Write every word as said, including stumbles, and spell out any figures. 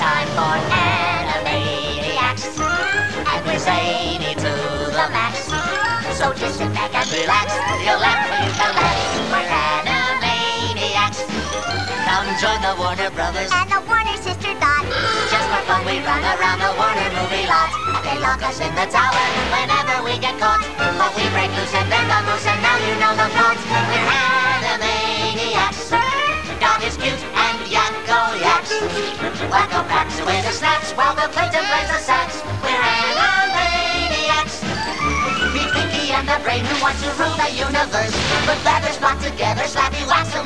time for Animaniacs, and we're zany to the max. So just sit back and relax. You'll laugh when you can laugh. We're Animaniacs. Come join the Warner Brothers and the Warner Sister Dot. Just for fun we run around the Warner movie lot. They lock us in the tower whenever we get caught, but we break loose and then the moose, and now you know the plot. We're Animaniacs. Dot is cute and Yakko yaks. Wacko packs away the snacks while the Clayton plays the sax. We're Animaniacs. Meet Pinky and the brain who wants to rule the universe. Put feathers blocked together, slappy wax them.